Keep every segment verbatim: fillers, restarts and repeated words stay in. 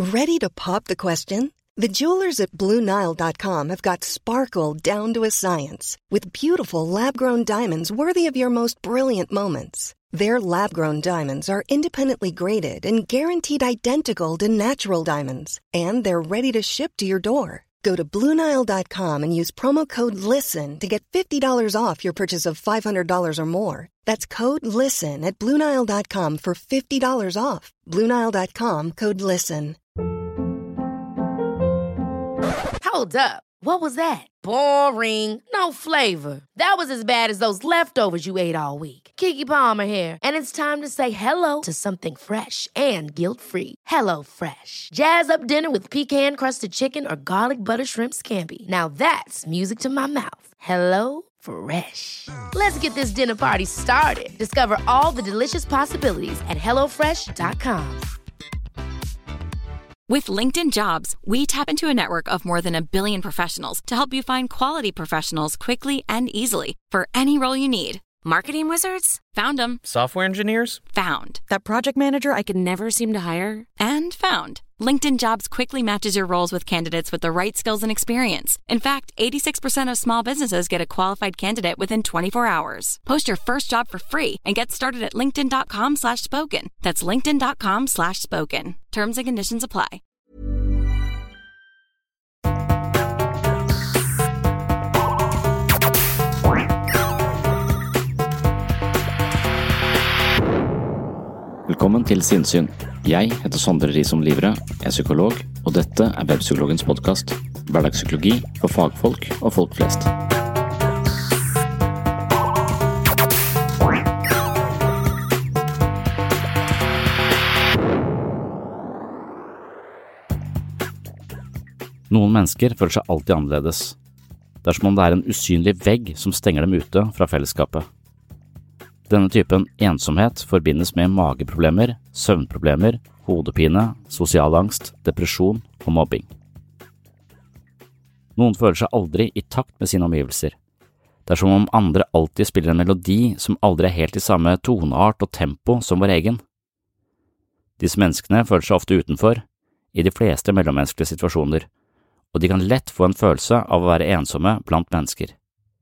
Ready to pop the question? The jewelers at Blue Nile dot com have got sparkle down to a science with beautiful lab-grown diamonds worthy of your most brilliant moments. Their lab-grown diamonds are independently graded and guaranteed identical to natural diamonds, and they're ready to ship to your door. Go to Blue Nile dot com and use promo code LISTEN to get fifty dollars off your purchase of five hundred dollars or more. That's code LISTEN at Blue Nile dot com for fifty dollars off. Blue Nile dot com, code LISTEN. Hold up. What was that? Boring. No flavor. That was as bad as those leftovers you ate all week. Keke Palmer here, and it's time to say hello to something fresh and guilt-free. Hello Fresh. Jazz up dinner with pecan-crusted chicken or garlic butter shrimp scampi. Now that's music to my mouth. Hello Fresh. Let's get this dinner party started. Discover all the delicious possibilities at hello fresh dot com. With LinkedIn Jobs, we tap into a network of more than a billion professionals to help you find quality professionals quickly and easily for any role you need. Marketing wizards? Found them. Software engineers? Found. That project manager I could never seem to hire? And found. LinkedIn Jobs quickly matches your roles with candidates with the right skills and experience. In fact, eighty-six percent of small businesses get a qualified candidate within twenty-four hours. Post your first job for free and get started at linkedin.com slash spoken. That's linkedin.com slash spoken. Terms and conditions apply. Velkommen til Sinnsyn. Jeg heter Sondre Risom Livre, jeg er psykolog, og dette er Webpsykologens podcast. Hverdagspsykologi for fagfolk og folk flest. Noen mennesker føler seg alltid annerledes. Det er som om det er en usynlig vegg som stenger dem ute fra fellesskapet. Denne typen ensomhet forbindes med mageproblemer, søvnproblemer, hodepine, sosial angst, depresjon og mobbing. Noen føler seg aldri i takt med sine omgivelser. Det er som om andre alltid spiller en melodi som aldri er helt i samme toneart og tempo som vår egen. Disse menneskene føler seg ofte utenfor, i de fleste mellommenneskelige situasjoner, og de kan lett få en følelse av å være ensomme blant mennesker.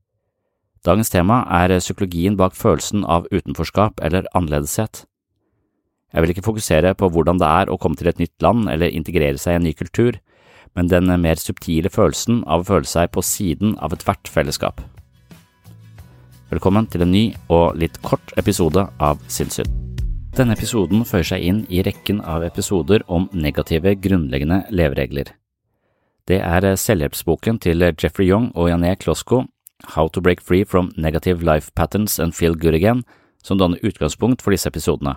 Dagens tema er psykologien bak følelsen av utenforskap eller annerledeshet. Jeg vil ikke fokusere på hvordan det er å komme til et nytt land eller integrere seg i en ny kultur, men den mer subtile følelsen av å føle seg på siden av et hvert fellesskap. Velkommen til en ny og litt kort episode av Sinnsyn. Denne episoden føyer seg inn i rekken av episoder om negative grunnleggende leveregler. Det er selvhjelpsboken til Jeffrey Young og Jané Klosko, How to Break Free from Negative Life Patterns and Feel Good Again, som danner utgangspunkt for disse episodene.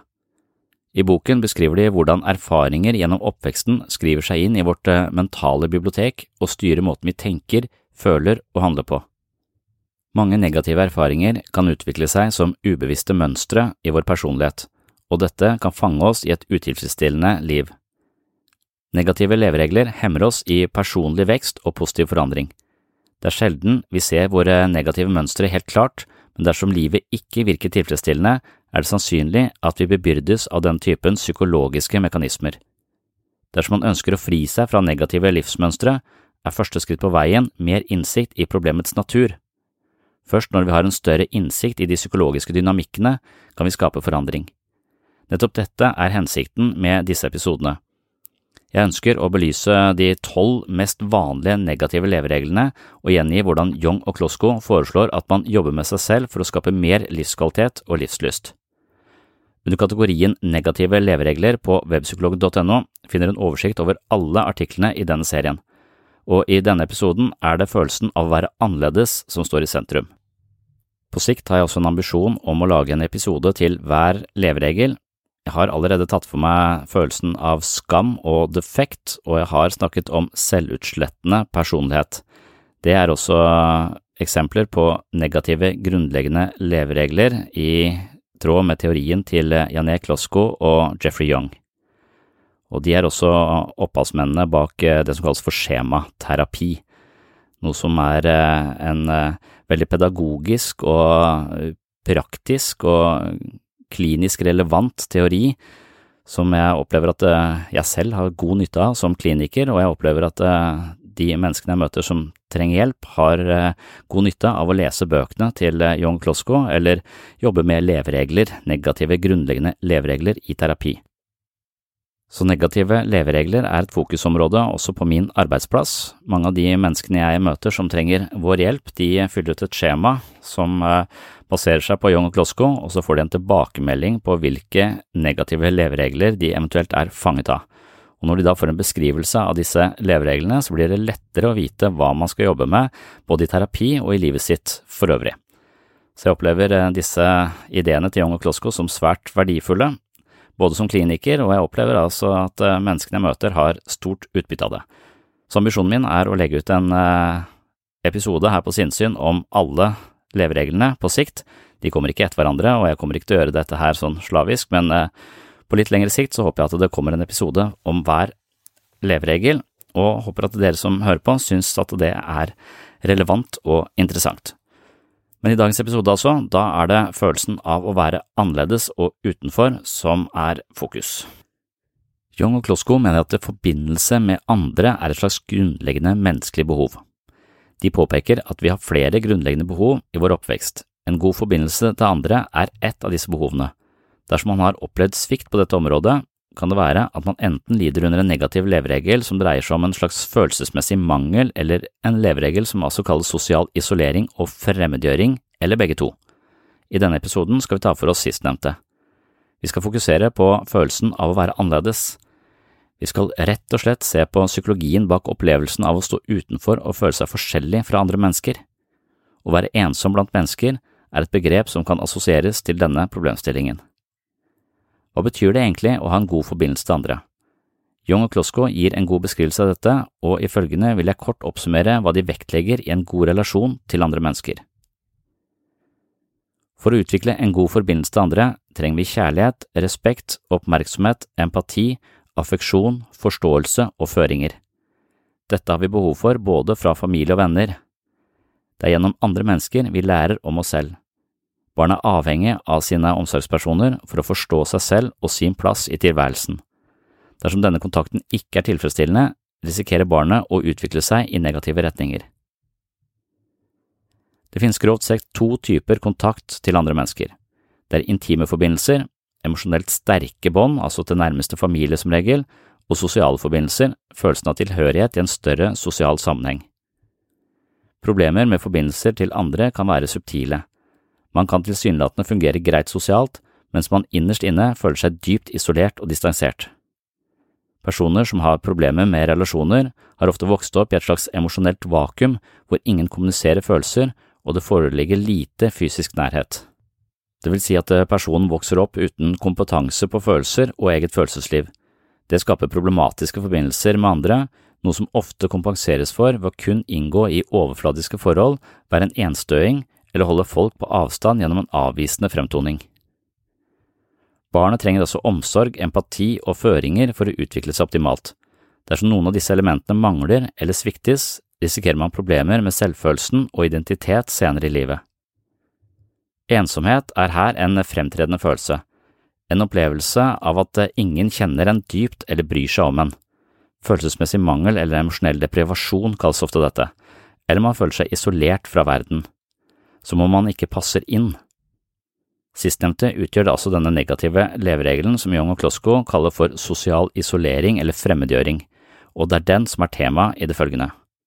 I boken beskriver de hvordan erfaringer gjennom oppveksten skriver seg inn i vårt mentale bibliotek og styrer måten vi tenker, føler og handler på. Mange negative erfaringer kan utvikle seg som ubevisste mønstre i vår personlighet, og dette kan fange oss i et utilfredsstillende liv. Negative leveregler hemmer oss i personlig vekst og positiv forandring. Det er sjelden vi ser våre negative mønstre helt klart, men dersom livet ikke virker tilfredsstillende, er det sannsynlig at vi bebyrdes av den typen psykologiske mekanismer. Dersom man ønsker å fri seg fra negative livsmønstre, er første skritt på veien mer innsikt i problemets natur. Først når vi har en større innsikt i de psykologiske dynamikkene, kan vi skape forandring. Nettopp dette er hensikten med disse episodene. Jeg ønsker å belyse de tolv mest vanlige negative levereglene og gjengi hvordan Young og Klosko foreslår at man jobber med seg selv for å skape mer livskvalitet og livslyst. Under kategorien negative leveregler på webpsykolog punktum no finner en oversikt over alle artiklene i denne serien, og i denne episoden er det følelsen av å være annerledes som står i sentrum. På sikt har jeg også en ambisjon om å lage en episode til hver leveregel. Jeg har allerede tatt for meg følelsen av skam og defekt, og jeg har snakket om selvutslettende personlighet. Det er også eksempler på negative grunnleggende leveregler i tråd med teorien til Jané Klosko og Jeffrey Young. Og de er også opphavsmennene bak det som kalles for skjematerapi, noe som er en veldig pedagogisk og praktisk og klinisk relevant teori som jeg opplever at jeg selv har god nytte av som kliniker, og jeg opplever at de menneskene jeg møter som trenger hjelp, har god nytte av å lese bøkene til Jon Klosko, eller jobbe med leveregler, negative grunnleggende leveregler i terapi. Så negative leveregler er et fokusområde også på min arbeidsplass. Mange av de menneskene jeg møter som trenger vår hjelp, de fyller ut et skjema som baserer seg på Jon Klosko, og så får de en tilbakemelding på hvilke negative leveregler de eventuelt er fanget av. Og når de da får en beskrivelse av disse levereglene, så blir det lettere å vite hva man skal jobbe med, både i terapi og i livet sitt for øvrig. Så jeg opplever disse ideene til Jon Klosko som svært verdifulle, både som kliniker, og jeg opplever altså at menneskene jeg møter har stort utbytte av det. Så ambisjonen min er å legge ut en episode her på Sinnsyn om alle levereglene på sikt. De kommer ikke etter hverandre, og jeg kommer ikke til å gjøre dette her sånn slavisk, men på litt lengre sikt så håper jeg at det kommer en episode om hver leveregel, og håper at dere som hører på synes at det er relevant og interessant. Men i dagens episode altså, da er det følelsen av å være annerledes og utenfor som er fokus. Jon Klosko mener at forbindelse med andre er et slags grunnleggende menneskelig behov. De påpeker at vi har flere grunnleggende behov i vår oppvekst. En god forbindelse til andre er ett av disse behovene. Dersom man har opplevd svikt på dette området, kan det være at man enten lider under en negativ leveregel som dreier seg om en slags følelsesmessig mangel, eller en leveregel som altså kalles sosial isolering og fremmedgjøring, eller begge to. I denne episoden skal vi ta for oss sistnevnte. Vi skal fokusere på følelsen av å være annerledes. Vi skal rett og slett se på psykologien bak opplevelsen av å stå utenfor og føle seg forskjellig fra andre mennesker. Å være ensom blant mennesker er et begrep som kan assosieres til denne problemstillingen. Hva betyr det egentlig å ha en god forbindelse til andre? Jon Klosko gir en god beskrivelse av dette, og i følgende vil jeg kort oppsummere hva de vektlegger i en god relasjon til andre mennesker. For å utvikle en god forbindelse til andre trenger vi kjærlighet, respekt, oppmerksomhet, empati, affeksjon, forståelse og føringer. Dette har vi behov for både fra familie og venner. Det er gjennom andre mennesker vi lærer om oss selv. Barn er avhengig av sine omsorgspersoner for å forstå seg selv og sin plass i tilværelsen. Dersom denne kontakten ikke er tilfredsstillende, risikerer barnet å utvikle seg i negative retninger. Det finnes grovt sett to typer kontakt til andre mennesker. Det er intime forbindelser, emosjonelt sterke bånd, altså til nærmeste familie som regel, og sosiale forbindelser, følelsen av tilhørighet i en større sosial sammenheng. Problemer med forbindelser til andre kan være subtile. Man kan tilsynelatende fungere greit sosialt, mens man innerst inne føler seg dypt isolert og distansert. Personer som har problemer med relasjoner, har ofte vokst opp i et slags emosjonelt vakuum hvor ingen kommuniserer følelser, og det foreligger lite fysisk nærhet. Det vil si at personen vokser opp uten kompetanse på følelser og eget følelsesliv. Det skaper problematiske forbindelser med andre, noe som ofte kompenseres for ved å kun inngå i overfladiske forhold, være en enstøing, eller holde folk på avstand gjennom en avvisende fremtoning. Barnet trenger også omsorg, empati og føringer for å utvikle seg optimalt. Dersom noen av disse elementene mangler eller sviktes, risikerer man problemer med selvfølelsen og identitet senere i livet. Ensomhet er her en fremtredende følelse, en opplevelse av at ingen kjenner en dypt eller bryr seg om en. Følelsesmessig mangel eller emosjonell deprivasjon kalles ofte dette, eller man føler seg isolert fra verden, som om man ikke passer inn. Sistnevnte utgjør det altså denne negative leveregelen som Jon Klosko kaller for sosial isolering eller fremmedgjøring, og det er den som er tema i det følgende.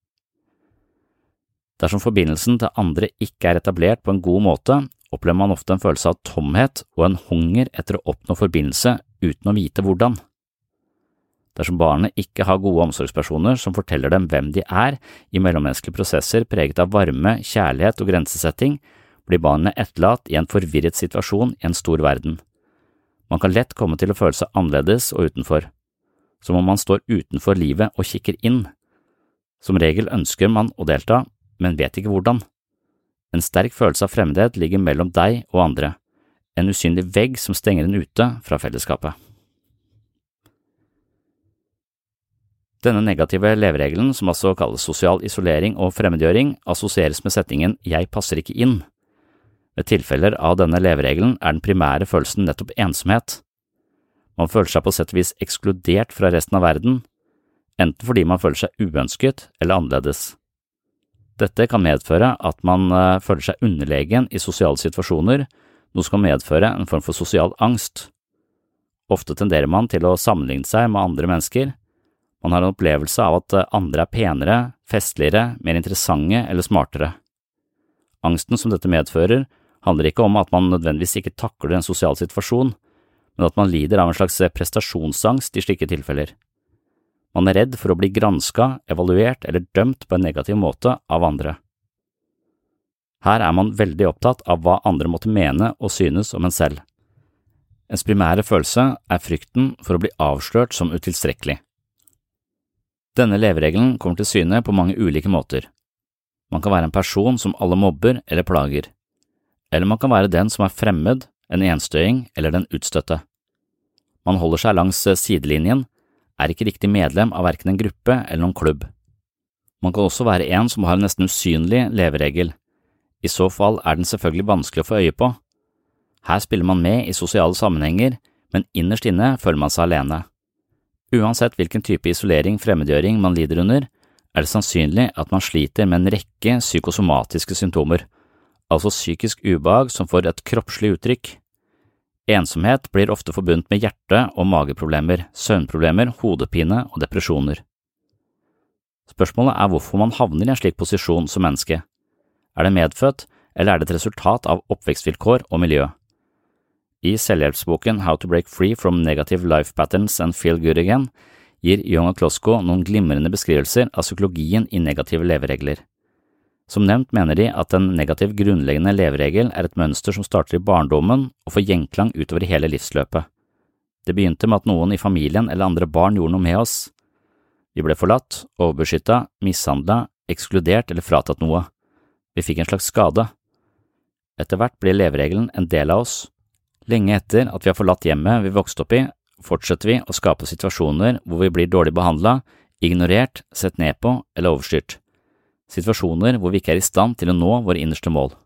Dersom forbindelsen til andre ikke er etablert på en god måte, opplever man ofte en følelse av tomhet og en hunger etter å oppnå forbindelse uten å vite hvordan. Dersom barnet ikke har gode omsorgspersoner som forteller dem hvem de er i mellommenneskelige prosesser preget av varme, kjærlighet og grensesetting, blir barnet etterlatt i en forvirret situasjon i en stor verden. Man kan lett komme til å føle seg annerledes og utenfor, som om man står utenfor livet og kikker inn. Som regel ønsker man å delta, men vet ikke hvordan. En sterk følelse av fremmedhet ligger mellom deg og andre, en usynlig vegg som stenger en ute fra fellesskapet. Denne negative leveregelen, som altså kalles sosial isolering og fremmedgjøring, assosieres med setningen «jeg passer ikke inn». Ved tilfeller av denne leveregelen er den primære følelsen nettopp ensomhet. Man føler seg på sett og vis ekskludert fra resten av verden, enten fordi man føler seg uønsket eller annerledes. Dette kan medføre at man føler seg underlegen i sosiale situasjoner, noe som kan medføre en form for sosial angst. Ofte tenderer man til å sammenligne seg med andre mennesker. Man har en opplevelse av at andre er penere, festligere, mer interessante eller smartere. Angsten som dette medfører handler ikke om at man nødvendigvis ikke takler en sosial situasjon, men at man lider av en slags prestasjonsangst i slike tilfeller. Man er redd for å bli gransket, evaluert eller dømt på en negativ måte av andre. Her er man veldig opptatt av hva andre måtte mene og synes om en selv. Ens primære følelse er frykten for å bli avslørt som utilstrekkelig. Denne leveregelen kommer til syne på mange ulike måter. Man kan være en person som alle mobber eller plager, eller man kan være den som er fremmed, en enstøing eller den utstøtte. Man holder seg langs sidelinjen, er ikke riktig medlem av hverken en gruppe eller noen klubb. Man kan også være en som har en nesten usynlig leveregel. I så fall er den selvfølgelig vanskelig å få øye på. Her spiller man med i sosiale sammenhenger, men innerst inne føler man seg alene. Uansett hvilken type isolering, fremmedgjøring man lider under, er det sannsynlig at man sliter med en rekke psykosomatiske symptomer, altså psykisk ubehag som får et kroppslig uttrykk. Ensomhet blir ofte forbundet med hjerte- og mageproblemer, søvnproblemer, hodepine og depresjoner. Spørsmålet er hvorfor man havner i en slik posisjon som menneske. Er det medfødt, eller er det et resultat av oppvekstvilkår og miljø? I selvhjelpsboken How to Break Free from Negative Life Patterns and Feel Good Again gir Jung og Klosko noen glimrende beskrivelser av psykologien i negative leveregler. Som nevnt mener de at en negativ grunnleggende leveregel er et mønster som starter i barndommen og får gjenklang utover i hele livsløpet. Det begynte med at noen i familien eller andre barn gjorde noe med oss. Vi ble forlatt, overbeskyttet, mishandlet, ekskludert eller fratatt noe. Vi fikk en slags skade. Etter hvert ble leveregelen en del av oss. Lenge etter at vi har forlatt hjemmet vi vokste opp i, fortsetter vi å skape situasjoner hvor vi blir dårlig behandlet, ignorert, sett ned på eller overstyrt. Situasjoner hvor vi ikke er i stand til å nå våre innerste mål.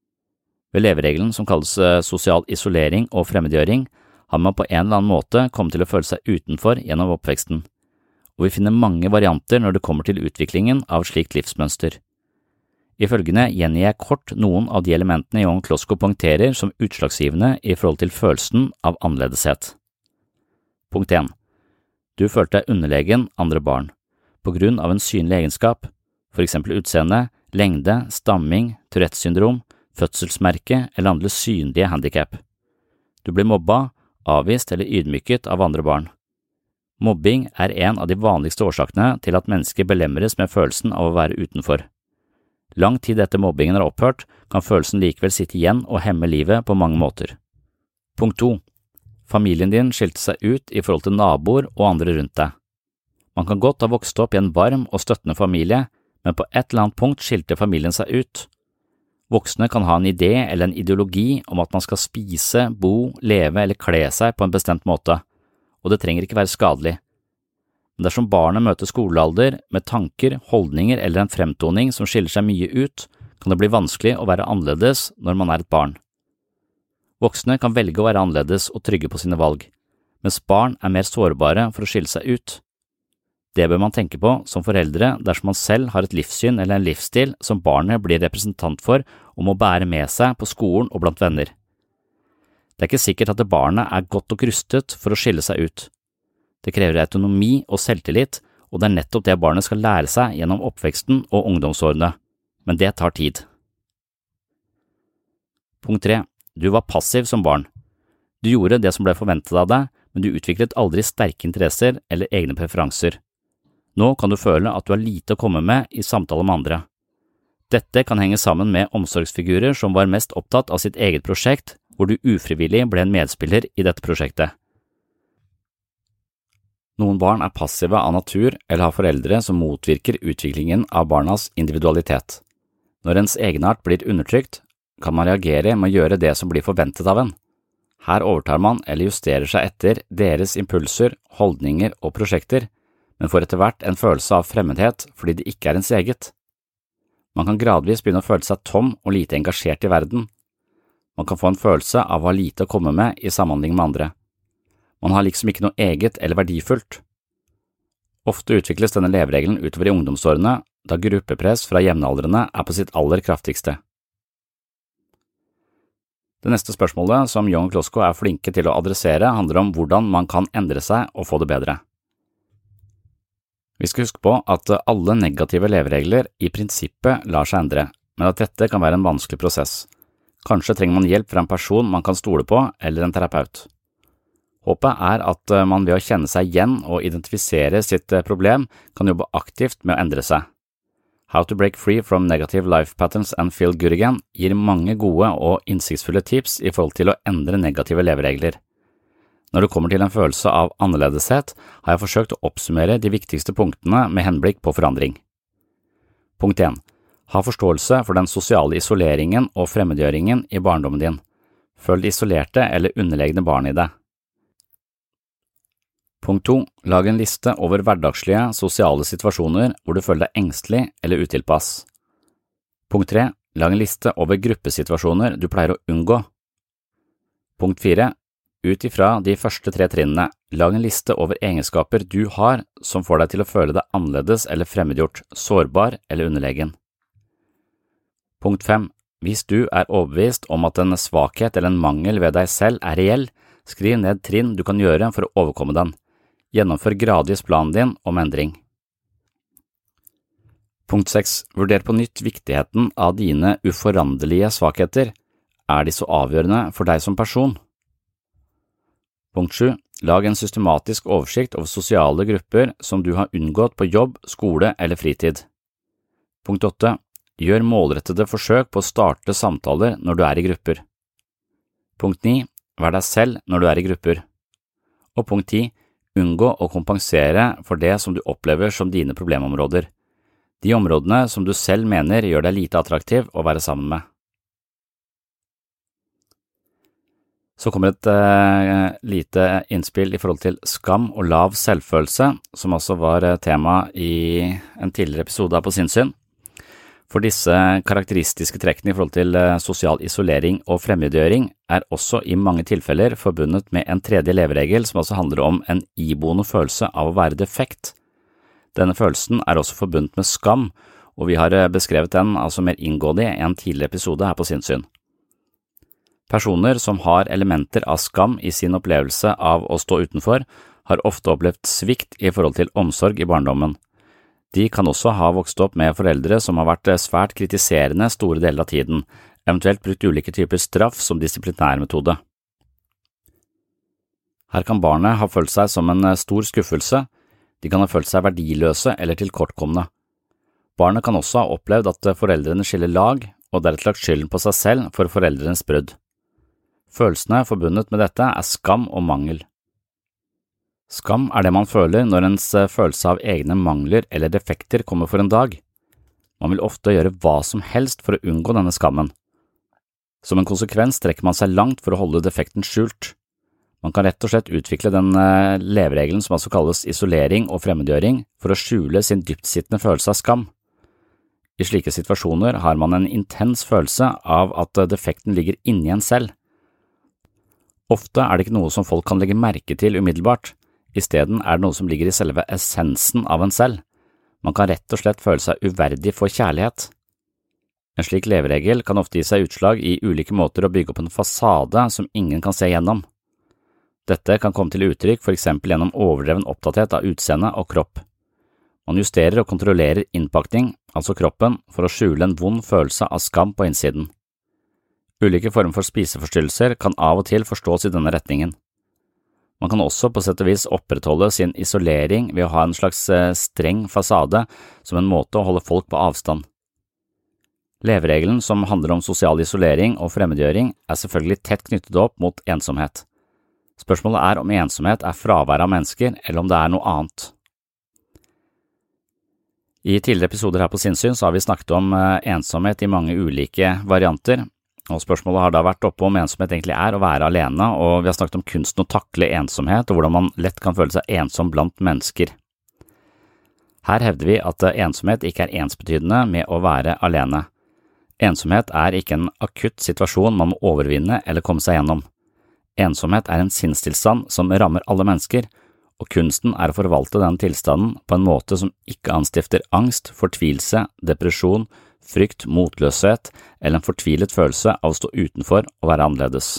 Ved leveregelen som kalles sosial isolering og fremmedgjøring, har man på en eller annen måte kommet til å føle seg utenfor gjennom oppveksten, og vi finner mange varianter når det kommer til utviklingen av et slikt livsmønster. I følgende gjengir jeg kort noen av de elementene Jung og Klosko poengterer som utslagsgivende i forhold til følelsen av annerledeshet. Punkt én. Du følte deg underlegen andre barn, på grunn av en synlig egenskap, for eksempel utseende, lengde, stamming, Tourettes syndrom, fødselsmerke eller andre synlige handicap. Du blir mobba, avvist eller ydmyket av andre barn. Mobbing er en av de vanligste årsakene til at mennesker belemres med følelsen av å være utenfor. Lang tid etter mobbingen er opphørt, kan følelsen likevel sitte igjen og hemme livet på mange måter. Punkt to. Familien din skilte seg ut i forhold til naboer og andre rundt deg. Man kan godt ha vokst opp i en varm og støttende familie, men på et eller annet punkt skilte familien seg ut. Voksne kan ha en idé eller en ideologi om at man skal spise, bo, leve eller kle seg på en bestemt måte, og det trenger ikke være skadelig. Men dersom barnet møter skolealder med tanker, holdninger eller en fremtoning som skiller seg mye ut, kan det bli vanskelig å være annerledes når man er et barn. Voksne kan velge å være annerledes og trygge på sine valg, mens barn er mer sårbare for å skille seg ut. Det bør man tenke på som foreldre dersom man selv har et livssyn eller en livsstil som barnet blir representant for og må bære med seg på skolen og blant venner. Det er ikke sikkert at det barnet er godt nok rustet for å skille seg ut. Det krever autonomi og selvtillit, og det er nettopp det barnet skal lære seg gjennom oppveksten og ungdomsårene, men det tar tid. Punkt tre. Du var passiv som barn. Du gjorde det som ble forventet av deg, men du utviklet aldri sterke interesser eller egne preferanser. Nå kan du føle at du har lite å komme med i samtale med andre. Dette kan henge sammen med omsorgsfigurer som var mest opptatt av sitt eget prosjekt, hvor du ufrivillig ble en medspiller i dette prosjektet. Noen barn er passive av natur eller har foreldre som motvirker utviklingen av barnas individualitet. Når ens egenart blir undertrykt, kan man reagere med å gjøre det som blir forventet av en. Her overtar man eller justerer seg etter deres impulser, holdninger og prosjekter, men får etter hvert en følelse av fremmedhet fordi det ikke er ens eget. Man kan gradvis begynne å føle seg tom og lite engasjert i verden. Man kan få en følelse av å ha lite å komme med i samhandling med andre. Man har liksom ikke noe eget eller verdifullt. Ofte utvikles denne leveregelen utover i ungdomsårene, da gruppepress fra jevnaldrende er på sitt aller kraftigste. Det neste spørsmålet som Young og Klosko er flinke til å adressere handler om hvordan man kan endre seg og få det bedre. Vi skal huske på at alle negative leveregler i prinsippet lar seg endre, men at dette kan være en vanskelig prosess. Kanskje trenger man hjelp fra en person man kan stole på eller en terapeut. Håpet er at man ved å kjenne seg igjen og identifisere sitt problem kan jobbe aktivt med å endre seg. How to break free from negative life patterns and feel good again gir mange gode og innsiktsfulle tips i forhold til å endre negative leveregler. Når det kommer til en følelse av annerledeshet, har jeg forsøkt å oppsummere de viktigste punktene med henblikk på forandring. Punkt én. Ha forståelse for den sosiale isoleringen og fremmedgjøringen i barndommen din. Følg det isolerte eller underlegne barnet i deg. Punkt to. Lag en liste over hverdagslige sosiale situasjoner hvor du føler deg engstelig eller utilpass. Punkt tre. Lag en liste over gruppesituasjoner du pleier å unngå. Punkt fire. Ut ifra de første tre trinnene, lag en liste over egenskaper du har som får deg til å føle deg annerledes eller fremmedgjort, sårbar eller underlegen. Punkt fem. Hvis du er overbevist om at en svakhet eller en mangel ved deg selv er reell, skriv ned trinn du kan gjøre for å overkomme den. Gjennomfør gradvis planen din om endring. Punkt seks. Vurder på nytt viktigheten av dine uforanderlige svakheter. Er de så avgjørende for deg som person? Punkt sju. Lag en systematisk oversikt over sosiale grupper som du har unngått på jobb, skole eller fritid. Punkt åtte. Gjør målrettede forsøk på å starte samtaler når du er i grupper. Punkt ni. Vær deg selv når du er i grupper. Og punkt ti. Unngå å kompensere for det som du opplever som dine problemområder. De områdene som du selv mener gjør deg lite attraktiv å være sammen med. Så kommer et uh, lite innspill i forhold til skam og lav selvfølelse, som også var tema i en tidligere episode av På sinnssyn. For disse karakteristiske trekkene i forhold til uh, sosial isolering og fremmedgjøring er også i mange tilfeller forbundet med en tredje leveregel som også handler om en iboende følelse av å være defekt. Denne følelsen er også forbundet med skam, og vi har beskrevet den altså mer inngående i en tidligere episode her på sinnssyn. Personer som har elementer av skam i sin opplevelse av å stå utenfor, har ofte opplevd svikt i forhold til omsorg i barndommen. De kan også ha vokst opp med foreldre som har vært svært kritiserende store deler av tiden, eventuelt brukt ulike typer straff som disiplinærmetode. Her kan barnet ha følt seg som en stor skuffelse, de kan ha følt seg verdiløse eller tilkortkomne. Barnet kan også ha opplevd at foreldrene skiller lag, og deretter lagt skylden på seg selv for foreldrenes brudd. Følelsene forbundet med dette er skam og mangel. Skam er det man føler når ens følelse av egne mangler eller defekter kommer for en dag. Man vil ofte gjøre hva som helst for å unngå denne skammen. Som en konsekvens trekker man seg langt for å holde defekten skjult. Man kan rett og slett utvikle den leveregelen som altså kalles isolering og fremmedgjøring for å skjule sin dyptsittende følelse av skam. I slike situasjoner har man en intens følelse av at defekten ligger inni en selv. Ofte er det ikke noe som folk kan legge merke til umiddelbart, i stedet er det noe som ligger i selve essensen av en selv. Man kan rett og slett føle seg uverdig for kjærlighet. En slik leveregel kan ofte gi seg utslag i ulike måter å bygge opp en fasade som ingen kan se gjennom. Dette kan komme til uttrykk for eksempel gjennom overdreven opptatthet av utseende og kropp. Man justerer og kontrollerer innpakning, altså kroppen, for å skjule en vond følelse av skam på innsiden. Ulike former for spiseforstyrrelser kan av og til forstås i denne retningen. Man kan også på sett og vis opprettholde sin isolering ved å ha en slags streng fasade som en måte å holde folk på avstand. Leveregelen som handler om sosial isolering og fremmedgjøring er selvfølgelig tett knyttet opp mot ensomhet. Spørsmålet er om ensomhet er fravær av mennesker, eller om det er noe annet. I tidligere episoder her på sinnssyn så har vi snakket om ensomhet i mange ulike varianter, og spørsmålet har da vært oppe om ensomhet egentlig er å være alene, og vi har snakket om kunsten å takle ensomhet og hvordan man lett kan føle seg ensom blant mennesker. Her hevder vi at ensomhet ikke er ensbetydende med å være alene. Ensomhet er ikke en akutt situasjon man må overvinne eller komme seg gjennom. Ensomhet er en sinnstilstand som rammer alle mennesker, og kunsten er å forvalte den tilstanden på en måte som ikke anstifter angst, fortvilelse, depresjon, frykt, motløshet eller en fortvilet følelse av å stå utenfor og være annerledes.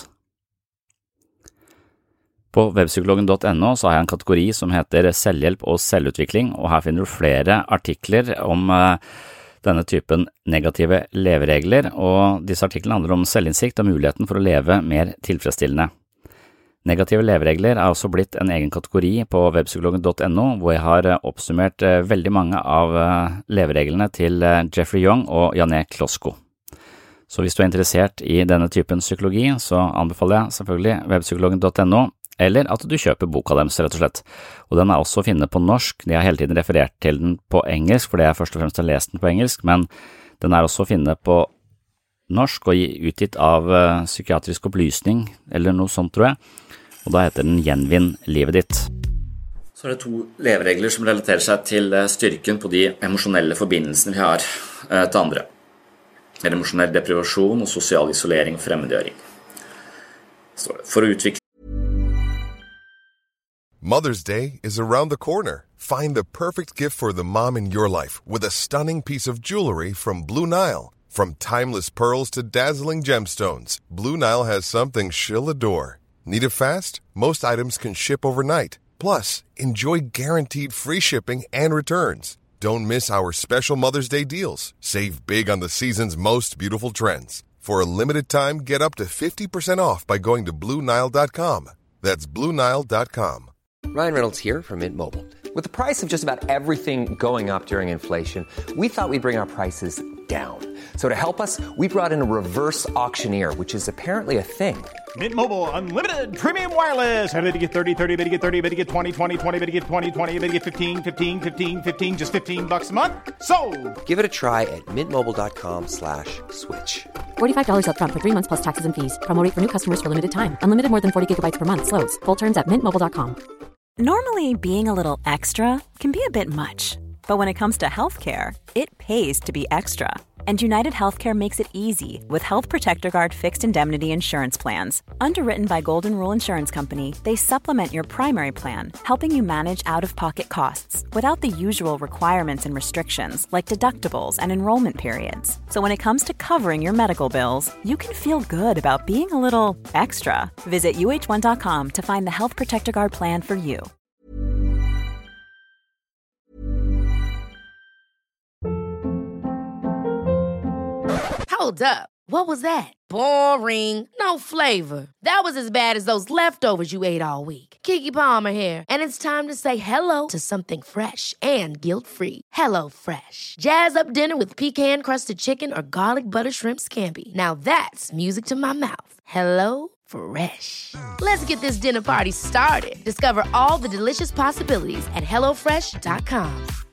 På webpsykologen punktum no så har jeg en kategori som heter selvhjelp og selvutvikling, og her finner du flere artikler om denne typen negative leveregler, og disse artiklene handler om selvinnsikt og muligheten for å leve mer tilfredsstillende. Negative leveregler er også blitt en egen kategori på webpsykologen punktum no, hvor jeg har oppsummert veldig mange av levereglene til Jeffrey Young og Janek Klosko. Så hvis du er interessert i denne typen psykologi, så anbefaler jeg selvfølgelig webpsykologen punktum no, eller at du kjøper boka deres, rett og slett. Og den er også å finne på norsk. Jeg har hele tiden referert til den på engelsk, fordi jeg først og fremst har lest den på engelsk, men den er også å finne på norsk og utgitt av psykiatrisk opplysning, eller noe sånt, tror jeg. Og da heter den Gjenvinn livet ditt. Så er det to leveregler som relaterer seg til styrken på de emosjonelle forbindelsene vi har til andre. Det er emosjonell deprivasjon og sosial isolering og fremmedgjøring. For å utvikle Mother's Day is around the corner. Find the perfect gift for the mom in your life with a stunning piece of jewelry from Blue Nile. From timeless pearls to dazzling gemstones, Blue Nile has something she'll adore. Need it fast? Most items can ship overnight. Plus, enjoy guaranteed free shipping and returns. Don't miss our special Mother's Day deals. Save big on the season's most beautiful trends. For a limited time, get up to fifty percent off by going to Blue Nile dot com. That's Blue Nile dot com. Ryan Reynolds here from Mint Mobile. With the price of just about everything going up during inflation, we thought we'd bring our prices down. So to help us, we brought in a reverse auctioneer, which is apparently a thing. Mint Mobile Unlimited Premium Wireless. How to get thirty, thirty, how to get thirty, how to get twenty, twenty, twenty, how to get twenty, twenty, how to get fifteen, fifteen, fifteen, fifteen, just fifteen bucks a month? Sold! Give it a try at mintmobile.com slash switch. forty-five dollars up front for three months plus taxes and fees. Promo rate for new customers for limited time. Unlimited more than forty gigabytes per month. Slows full terms at mint mobile dot com. Normally, being a little extra can be a bit much. But when it comes to healthcare, it pays to be extra. And United Healthcare makes it easy with Health Protector Guard fixed indemnity insurance plans. Underwritten by Golden Rule Insurance Company, they supplement your primary plan, helping you manage out-of-pocket costs without the usual requirements and restrictions like deductibles and enrollment periods. So when it comes to covering your medical bills, you can feel good about being a little extra. Visit U H one dot com to find the Health Protector Guard plan for you. Hold up. What was that? Boring. No flavor. That was as bad as those leftovers you ate all week. Keke Palmer here, and it's time to say hello to something fresh and guilt-free. Hello Fresh. Jazz up dinner with pecan-crusted chicken or garlic butter shrimp scampi. Now that's music to my mouth. Hello Fresh. Let's get this dinner party started. Discover all the delicious possibilities at hello fresh dot com.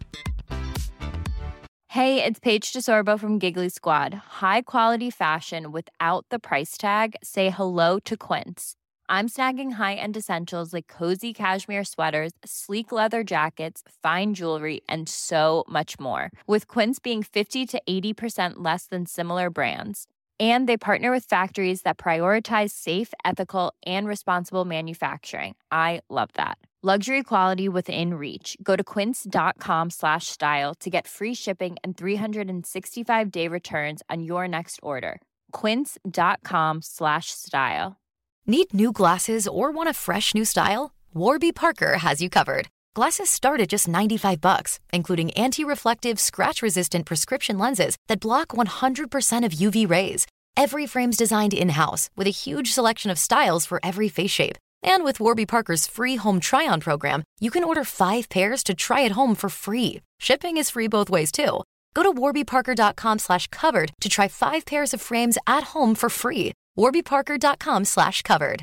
Hey, it's Paige DeSorbo from Giggly Squad. High quality fashion without the price tag. Say hello to Quince. I'm snagging high-end essentials like cozy cashmere sweaters, sleek leather jackets, fine jewelry, and so much more. With Quince being fifty to eighty percent less than similar brands. And they partner with factories that prioritize safe, ethical, and responsible manufacturing. I love that. Luxury quality within reach. Go to quince.com slash style to get free shipping and three sixty-five day returns on your next order. Quince.com slash style. Need new glasses or want a fresh new style? Warby Parker has you covered. Glasses start at just ninety-five bucks, including anti-reflective, scratch-resistant prescription lenses that block one hundred percent of U V rays. Every frame's designed in-house with a huge selection of styles for every face shape. And with Warby Parker's free home try-on program, you can order five pairs to try at home for free. Shipping is free both ways, too. Go to warbyparker.com slash covered to try five pairs of frames at home for free. warbyparker.com slash covered.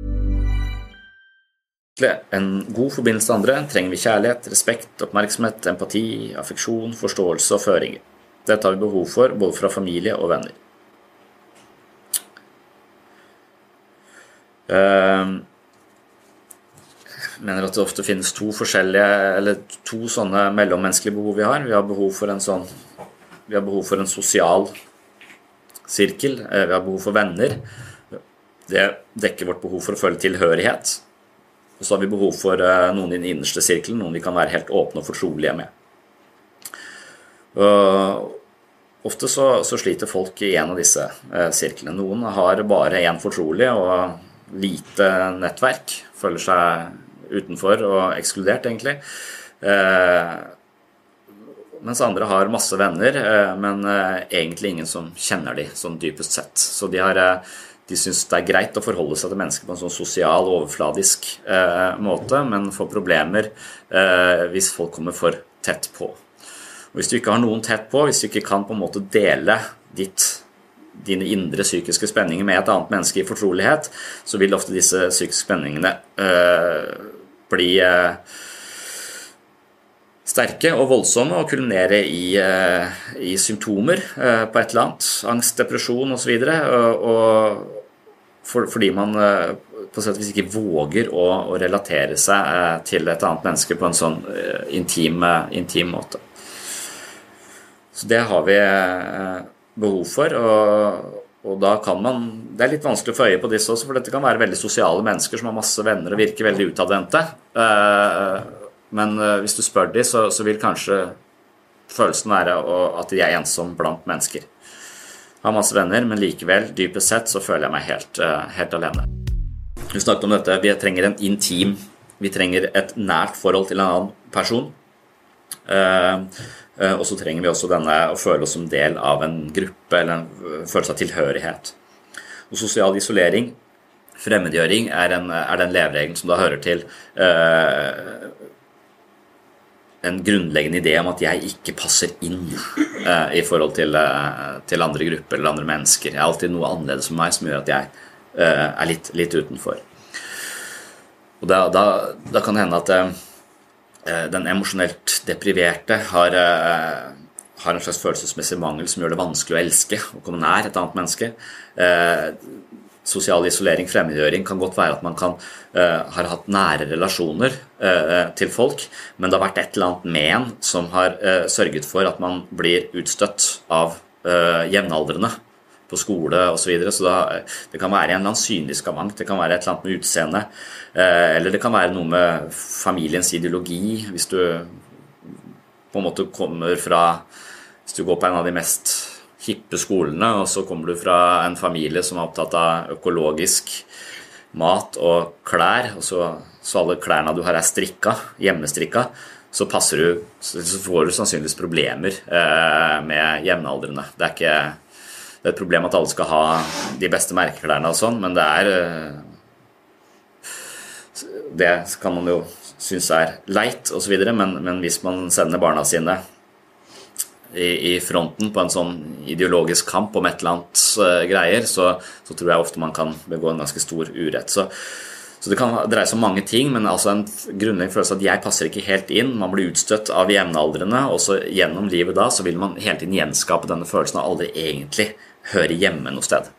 En god forbindelse til andre trenger vi kjærlighet, respekt, oppmerksomhet, empati, affeksjon, forståelse og føringer. Dette har vi behov for både fra familie og venner. Uh, Jeg mener at det ofte finnes to forskjellige, eller to sånne mellommenneskelige behov vi har. Vi har behov for en sånn, vi har behov for en sosial sirkel, vi har behov for venner, Det dekker vårt behov for å føle tilhørighet. Og så har vi behov for noen i den innerste sirkelen, noen vi kan være helt åpne og fortrolige med. Og ofte så, så sliter folk i en av disse eh, sirklene. Noen har bare en fortrolig og lite nettverk, føler seg utenfor og ekskludert egentlig. Eh, mens andre har masse venner, eh, men eh, egentlig ingen som kjenner de, sånn dypest sett. Så de, har, eh, de synes det er greit å forholde seg til mennesker på en sånn sosial, overfladisk eh, måte, men får problemer eh, hvis folk kommer for tett på. Og hvis du ikke har noen tett på, hvis du ikke kan på en måte dele ditt, dine indre psykiske spenninger med et annet menneske i fortrolighet, så vil ofte disse psykiske spenningene øh, bli øh, sterke og voldsomme og kulminere i, øh, i symptomer øh, på et eller annet, angst, depresjon og så videre, og, og for, fordi man øh, på sett og vis ikke våger å, å relatere seg øh, til et annet menneske på en sånn øh, intim, øh, intim måte. Så det har vi behov for, og, og da kan man, det er litt vanskelig å få øye på disse også, for dette kan være veldig sosiale mennesker som har masse venner og virker veldig utadvendte. Men hvis du spør dem, så, så vil kanskje følelsen være at de er ensom blant mennesker. Jeg har masse venner, men likevel, dypest sett, så føler jeg meg helt, helt alene. Vi snakket om dette, vi trenger en intim, vi trenger et nært forhold til en annen person. Og så trenger vi også denne å føle oss som del av en gruppe eller en følelse av tilhørighet. Og sosial isolering, fremmedgjøring, er, en, er den leveregelen som da hører til eh, en grunnleggende idé om at jeg ikke passer inn eh, i forhold til, eh, til andre grupper eller andre mennesker. Jeg er alltid noe annerledes for meg som gjør at jeg eh, er litt, litt utenfor. Og da, da, da kan det hende at eh, den emosjonelt depriverte har, har en slags følelsesmessig mangel som gjør det vanskelig å elske og komme nær et annet menneske. Eh, sosial isolering, fremmedgjøring kan godt være at man kan, eh, har hatt nære relasjoner eh, til folk, men det har vært et eller annet med en som har eh, sørget for at man blir utstøtt av eh, jevnaldrende på skole og så videre, så da, det kan være en eller annen synlig skavank, det kan være et eller annet med utseende, eh, eller det kan være noe med familiens ideologi, hvis du på en måte kommer fra, hvis du går på en av de mest hippe skolene, og så kommer du fra en familie som er opptatt av økologisk mat og klær, og så, så alle klærne du har er strikka, hjemmestrikka, så passer du, så får du sannsynligvis problemer eh, med jevnaldrende. Det er ikke Det er et problem at alle skal ha de beste merkeklærne og sånn, men det er det kan man jo synes er leit og så videre, men, men hvis man sender barna sine i, i fronten på en sånn ideologisk kamp om et eller annet uh, greier, så, så tror jeg ofte man kan begå en ganske stor urett. Så, så det kan dreie seg om mange ting, men altså en grunnleggende følelse at jeg passer ikke helt inn, man blir utstøtt av jevnaldrende, og så gjennom livet da, så vil man hele tiden gjenskape denne følelsen av aldri egentlig høre hjemme noe sted.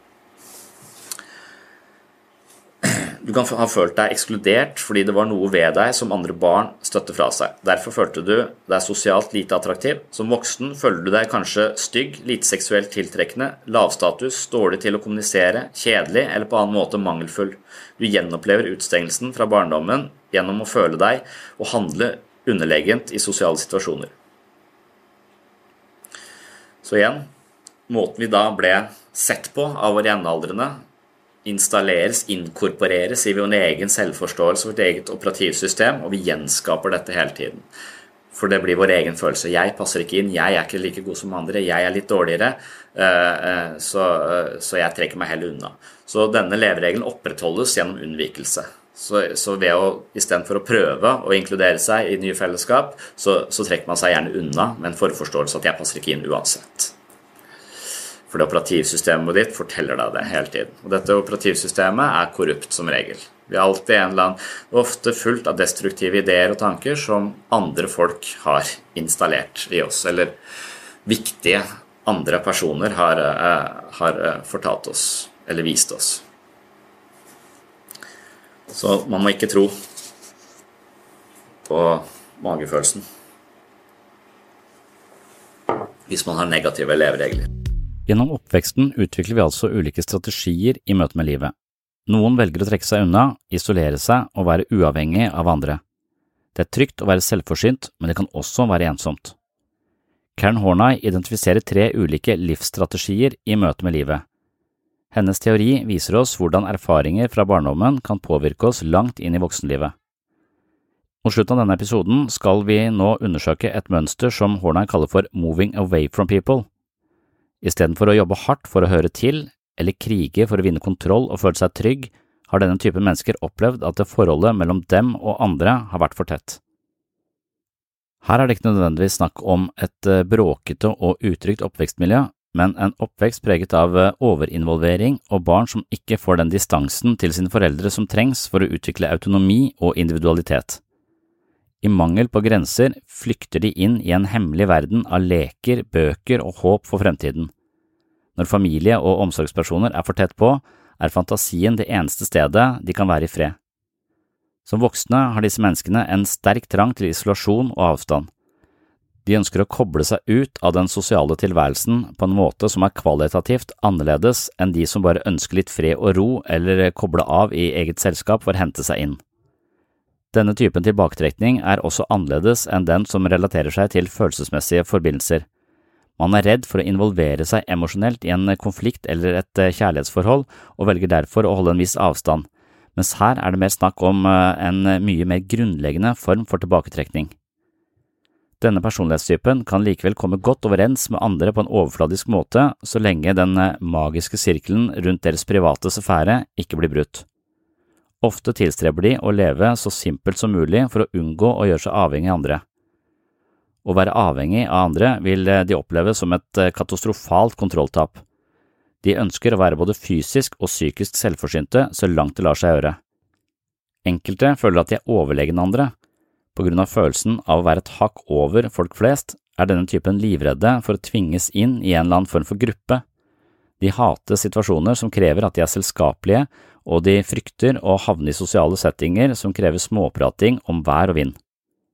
Du kan ha følt deg ekskludert fordi det var noe ved deg som andre barn støtte fra seg. Derfor følte du deg sosialt lite attraktiv. Som voksen føler du deg kanskje stygg, lite seksuelt tiltrekkende, lavstatus, dårlig til å kommunisere, kjedelig eller på annen måte mangelfull. Du gjenopplever utstengelsen fra barndommen gjennom å føle deg og handle underlegent i sosiale situasjoner. Så igjen, måten vi da ble sett på av våre jevnaldrende, installeres, inkorporeres i vår egen selvforståelse, vårt eget operativsystem, og vi gjenskaper dette hele tiden. For det blir vår egen følelse. Jeg passer ikke inn, jeg er ikke like god som andre, jeg er litt dårligere, så, så jeg trekker meg heller unna. Så denne leveregelen opprettholdes gjennom unnvikelse. Så, så ved å, i stedet for å prøve å inkludere seg i nye fellesskap, så, så trekker man seg gjerne unna med en forforståelse at jeg passer ikke inn uansett. For det operativsystemet ditt forteller deg det hele tiden. Og dette operativsystemet er korrupt som regel. Vi har alltid en eller annen, ofte fullt av destruktive ideer og tanker som andre folk har installert i oss, eller viktige andre personer har, uh, har uh, fortalt oss, eller vist oss. Så man må ikke tro på magefølelsen hvis man har negative leveregler. Gjennom oppveksten utvikler vi altså ulike strategier i møte med livet. Noen velger å trekke seg unna, isolere seg og være uavhengig av andre. Det er trygt å være selvforsynt, men det kan også være ensomt. Karen Horney identifiserer tre ulike livsstrategier i møte med livet. Hennes teori viser oss hvordan erfaringer fra barndommen kan påvirke oss langt inn i voksenlivet. Mot slutten av denne episoden skal vi nå undersøke et mønster som Horney kaller for moving away from people. I stedet for å jobbe hardt for å høre til, eller krige for å vinne kontroll og føle seg trygg, har denne typen mennesker opplevd at det forholdet mellom dem og andre har vært for tett. Her er det ikke nødvendigvis snakk om et bråkete og utrygt oppvekstmiljø, men en oppvekst preget av overinvolvering og barn som ikke får den distansen til sine foreldre som trengs for å utvikle autonomi og individualitet. I mangel på grenser flykter de inn i en hemmelig verden av leker, bøker og håp for fremtiden. Når familie og omsorgspersoner er for tett på, er fantasien det eneste stedet de kan være i fred. Som voksne har disse menneskene en sterk trang til isolasjon og avstand. De ønsker å koble seg ut av den sosiale tilværelsen på en måte som er kvalitativt annerledes enn de som bare ønsker litt fred og ro eller koble av i eget selskap for å hente seg inn. Denne typen tilbaketrekning er også annerledes enn den som relaterer seg til følelsesmessige forbindelser. Man er redd for å involvere seg emosjonelt i en konflikt eller et kjærlighetsforhold og velger derfor å holde en viss avstand, mens her er det mer snakk om en mye mer grunnleggende form for tilbaketrekning. Denne personlighetstypen kan likevel komme godt overens med andre på en overfladisk måte så lenge den magiske sirkelen rundt deres private sfære ikke blir brutt. Ofte tilstreber de å leve så simpelt som mulig for å unngå å gjøre seg avhengig av andre. Å være avhengig av andre vil de oppleve som et katastrofalt kontrolltap. De ønsker å være både fysisk og psykisk selvforsynte så langt det lar seg gjøre. Enkelte føler at de er overlegne andre. På grunn av følelsen av å være et hakk over folk flest, er denne typen livredde for å tvinges inn i en eller annen form for gruppe. De hater situasjoner som krever at de er selskapelige, og de frykter å havne i sosiale settinger som krever småprating om vær og vind.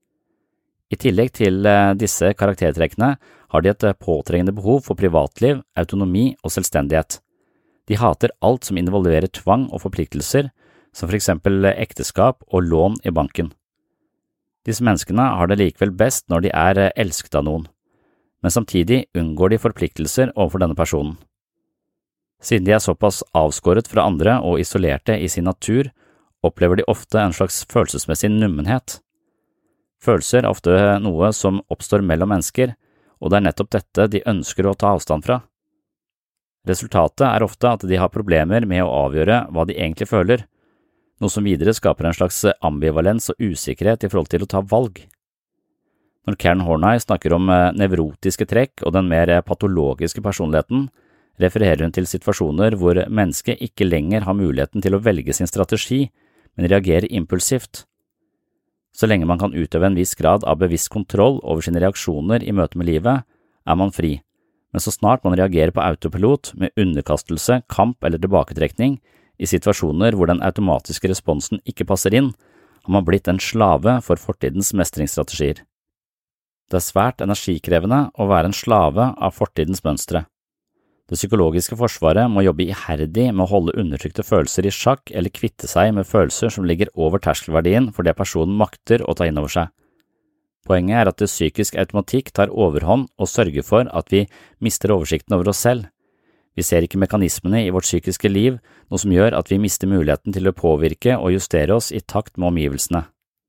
I tillegg til disse karaktertrekkene har de et påtrengende behov for privatliv, autonomi og selvstendighet. De hater alt som involverer tvang og forpliktelser, som for eksempel ekteskap og lån i banken. Disse menneskene har det likevel best når de er elsket av noen, men samtidig unngår de forpliktelser overfor denne personen. Siden de er såpass avskåret fra andre og isolerte i sin natur, opplever de ofte en slags følelsesmessig nummenhet. Følelser er ofte noe som oppstår mellom mennesker, og det er nettopp dette de ønsker å ta avstand fra. Resultatet er ofte at de har problemer med å avgjøre hva de egentlig føler, noe som videre skaper en slags ambivalens og usikkerhet i forhold til å ta valg. Når Karen Horney snakker om nevrotiske trekk og den mer patologiske personligheten, refererer hun til situasjoner hvor mennesket ikke lenger har muligheten til å velge sin strategi, men reagerer impulsivt. Så lenge man kan utøve en viss grad av bevisst kontroll over sine reaksjoner i møte med livet, er man fri, men så snart man reagerer på autopilot med underkastelse, kamp eller tilbaketrekning, i situasjoner hvor den automatiske responsen ikke passer inn, har man blitt en slave for fortidens mestringsstrategier. Det er svært energikrevende å være en slave av fortidens mønstre. Det psykologiske forsvaret må jobbe iherdig med å holde undertrykte følelser i sjakk eller kvitte seg med følelser som ligger over terskelverdien for det personen makter å ta inn over seg. Poenget er at det psykisk automatikk tar overhånd og sørger for at vi mister oversikten over oss selv. Vi ser ikke mekanismene i vårt psykiske liv, noe som gjør at vi mister muligheten til å påvirke og justere oss i takt med omgivelsene.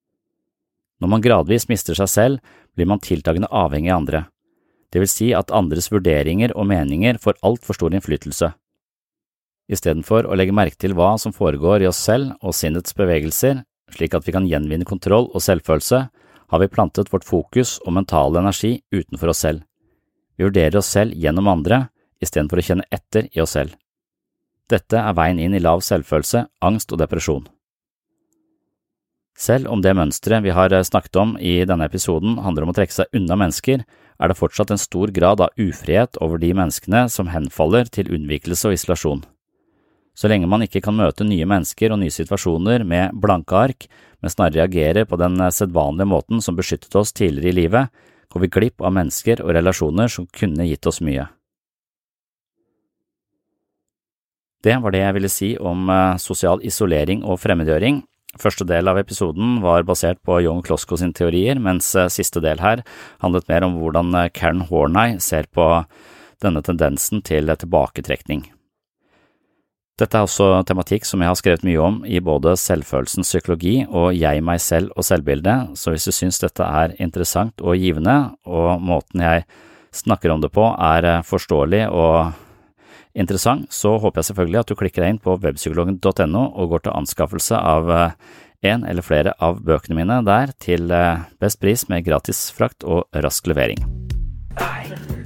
Når man gradvis mister seg selv, blir man tiltagende avhengig av andre. Det vil si at andres vurderinger og meninger får alt for stor innflytelse. I stedet for å legge merke til hva som foregår i oss selv og sinnets bevegelser, slik at vi kan gjenvinne kontroll og selvfølelse, har vi plantet vårt fokus og mentale energi utenfor oss selv. Vi vurderer oss selv gjennom andre, i stedet for å kjenne etter i oss selv. Dette er veien inn i lav selvfølelse, angst og depresjon. Selv om det mønstret vi har snakket om i denne episoden handler om å trekke seg unna mennesker, er det fortsatt en stor grad av ufrihet over de menneskene som henfaller til unnvikelse og isolasjon. Så lenge man ikke kan møte nye mennesker og nye situasjoner med blanke ark, men snarere reagerer på den sedvanlige måten som beskyttet oss tidligere i livet, går vi glipp av mennesker og relasjoner som kunne gitt oss mye. Det var det jeg ville si om sosial isolering og fremmedgjøring. Første del av episoden var basert på Jon Klosko sin teorier, mens siste del her handlet mer om hvordan Karen Horney ser på denne tendensen til tilbaketrekning. Dette er også tematikk som jeg har skrevet mye om i både selvfølelsens psykologi og jeg, meg selv og selvbilde, så hvis du synes dette er interessant og givende, og måten jeg snakker om det på er forståelig og interessant, så håper jeg selvfølgelig at du klikker deg inn på webpsykologen punktum no og går til anskaffelse av en eller flere av bøkene mine der til best pris med gratis frakt og rask levering. Nei.